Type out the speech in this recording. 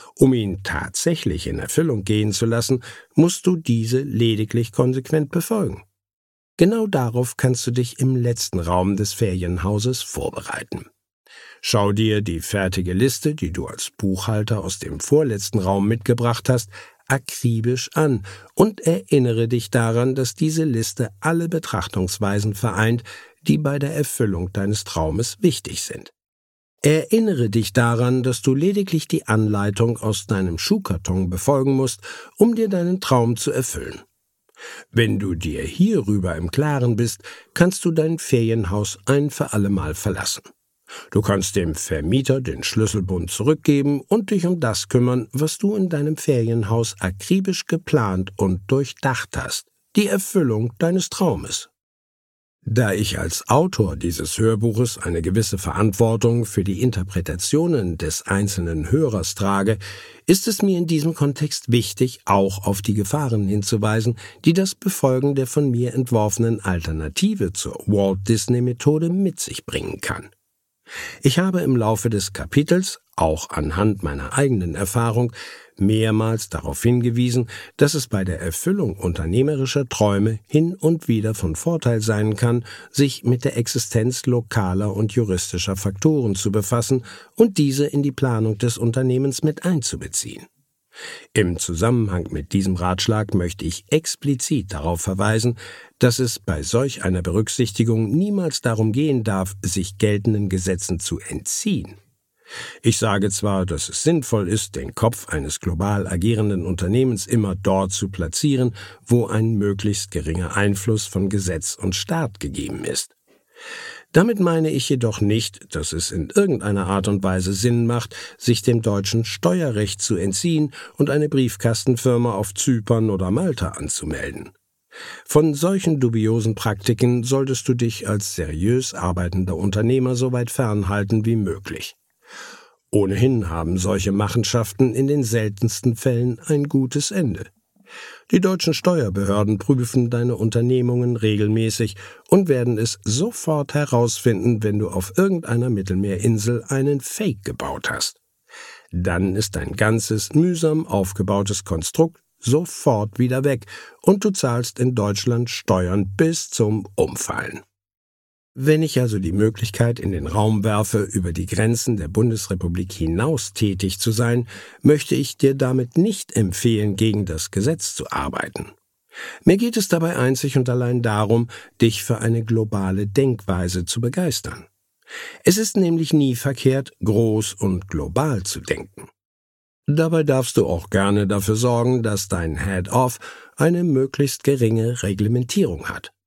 Um ihn tatsächlich in Erfüllung gehen zu lassen, musst du diese lediglich konsequent befolgen. Genau darauf kannst du dich im letzten Raum des Ferienhauses vorbereiten. Schau dir die fertige Liste, die du als Buchhalter aus dem vorletzten Raum mitgebracht hast, akribisch an und erinnere dich daran, dass diese Liste alle Betrachtungsweisen vereint, die bei der Erfüllung deines Traumes wichtig sind. Erinnere dich daran, dass du lediglich die Anleitung aus deinem Schuhkarton befolgen musst, um dir deinen Traum zu erfüllen. Wenn du dir hierüber im Klaren bist, kannst du dein Ferienhaus ein für allemal verlassen. Du kannst dem Vermieter den Schlüsselbund zurückgeben und dich um das kümmern, was du in deinem Ferienhaus akribisch geplant und durchdacht hast, die Erfüllung deines Traumes. Da ich als Autor dieses Hörbuches eine gewisse Verantwortung für die Interpretationen des einzelnen Hörers trage, ist es mir in diesem Kontext wichtig, auch auf die Gefahren hinzuweisen, die das Befolgen der von mir entworfenen Alternative zur Walt-Disney-Methode mit sich bringen kann. Ich habe im Laufe des Kapitels, auch anhand meiner eigenen Erfahrung, mehrmals darauf hingewiesen, dass es bei der Erfüllung unternehmerischer Träume hin und wieder von Vorteil sein kann, sich mit der Existenz lokaler und juristischer Faktoren zu befassen und diese in die Planung des Unternehmens mit einzubeziehen. Im Zusammenhang mit diesem Ratschlag möchte ich explizit darauf verweisen, dass es bei solch einer Berücksichtigung niemals darum gehen darf, sich geltenden Gesetzen zu entziehen. Ich sage zwar, dass es sinnvoll ist, den Kopf eines global agierenden Unternehmens immer dort zu platzieren, wo ein möglichst geringer Einfluss von Gesetz und Staat gegeben ist. Damit meine ich jedoch nicht, dass es in irgendeiner Art und Weise Sinn macht, sich dem deutschen Steuerrecht zu entziehen und eine Briefkastenfirma auf Zypern oder Malta anzumelden. Von solchen dubiosen Praktiken solltest du dich als seriös arbeitender Unternehmer so weit fernhalten wie möglich. Ohnehin haben solche Machenschaften in den seltensten Fällen ein gutes Ende. Die deutschen Steuerbehörden prüfen deine Unternehmungen regelmäßig und werden es sofort herausfinden, wenn du auf irgendeiner Mittelmeerinsel einen Fake gebaut hast. Dann ist dein ganzes mühsam aufgebautes Konstrukt sofort wieder weg und du zahlst in Deutschland Steuern bis zum Umfallen. Wenn ich also die Möglichkeit in den Raum werfe, über die Grenzen der Bundesrepublik hinaus tätig zu sein, möchte ich dir damit nicht empfehlen, gegen das Gesetz zu arbeiten. Mir geht es dabei einzig und allein darum, dich für eine globale Denkweise zu begeistern. Es ist nämlich nie verkehrt, groß und global zu denken. Dabei darfst du auch gerne dafür sorgen, dass dein Head-Off eine möglichst geringe Reglementierung hat.